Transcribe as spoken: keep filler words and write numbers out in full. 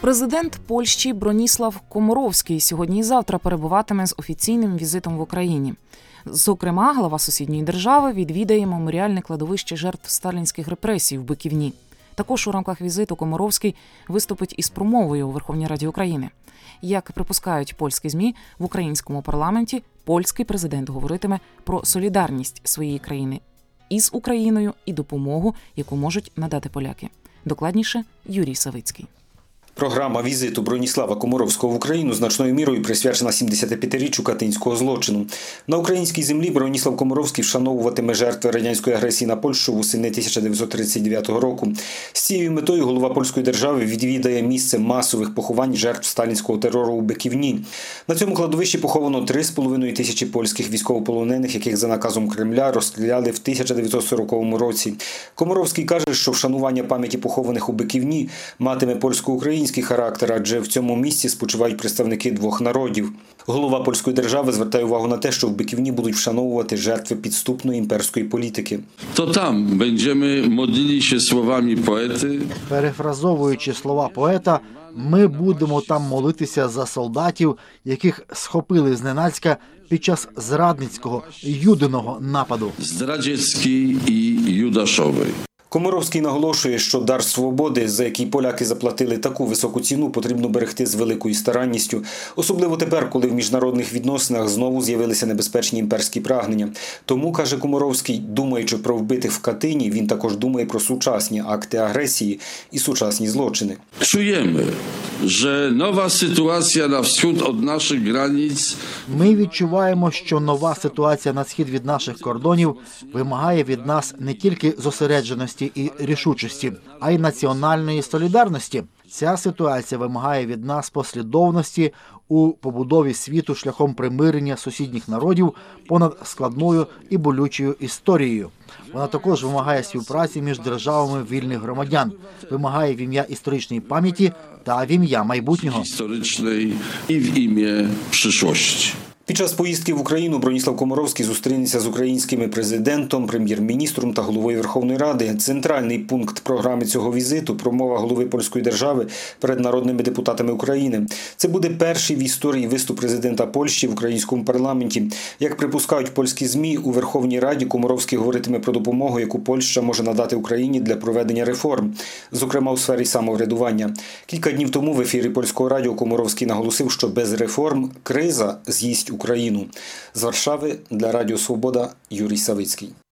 Президент Польщі Броніслав Коморовський сьогодні і завтра перебуватиме з офіційним візитом в Україні. Зокрема, глава сусідньої держави відвідає меморіальне кладовище жертв сталінських репресій в Биківні. Також у рамках візиту Коморовський виступить із промовою у Верховній Раді України. Як припускають польські ЗМІ, в українському парламенті польський президент говоритиме про солідарність своєї країни із Україною і допомогу, яку можуть надати поляки. Докладніше Юрій Савицький. Програма візиту Броніслава Коморовського в Україну значною мірою присвячена сімдесятип'ятиріччю катинського злочину. На українській землі Броніслав Коморовський вшановуватиме жертви радянської агресії на Польщу восени тисяча дев'ятсот тридцять дев'ятого року. З цією метою голова польської держави відвідає місце масових поховань жертв сталінського терору у Биківні. На цьому кладовищі поховано три з половиною тисячі польських військовополонених, яких за наказом Кремля розстріляли в тисяча дев'ятсот сороковому році. Коморовський каже, що вшанування пам'яті похованих у Биківні матиме польсько-український характер, адже в цьому місці спочивають представники двох народів. Голова польської держави звертає увагу на те, що в Биківні будуть вшановувати жертви підступної імперської політики. То там będziemy modlili się słowami poety. Перефразовуючи слова поета, ми будемо там молитися за солдатів, яких схопили зненацька під час зрадницького юдиного нападу. Zdradzieckiej i judaszowej. Коморовський наголошує, що дар свободи, за який поляки заплатили таку високу ціну, потрібно берегти з великою старанністю. Особливо тепер, коли в міжнародних відносинах знову з'явилися небезпечні імперські прагнення. Тому, каже Коморовський, думаючи про вбитих в Катині, він також думає про сучасні акти агресії і сучасні злочини. Czujemy, że nowa sytuacja na wschód od naszych granic. Ми відчуваємо, що нова ситуація на схід від наших кордонів вимагає від нас не тільки зосередженості і рішучості, а й національної солідарності. Ця ситуація вимагає від нас послідовності у побудові світу шляхом примирення сусідніх народів понад складною і болючою історією. Вона також вимагає співпраці між державами вільних громадян, вимагає в ім'я історичної пам'яті та в ім'я майбутнього. Historycznej i w imię przyszłości. Під час поїздки в Україну Броніслав Коморовський зустрінеться з українським президентом, прем'єр-міністром та головою Верховної Ради. Центральний пункт програми цього візиту – промова голови польської держави перед народними депутатами України. Це буде перший в історії виступ президента Польщі в українському парламенті. Як припускають польські ЗМІ, у Верховній Раді Коморовський говоритиме про допомогу, яку Польща може надати Україні для проведення реформ, зокрема у сфері самоврядування. Кілька днів тому в ефірі польського радіо Коморовський наголосив, що без реформ криза з'їсть Україну. З Варшави для Радіо Свобода Юрій Савицький.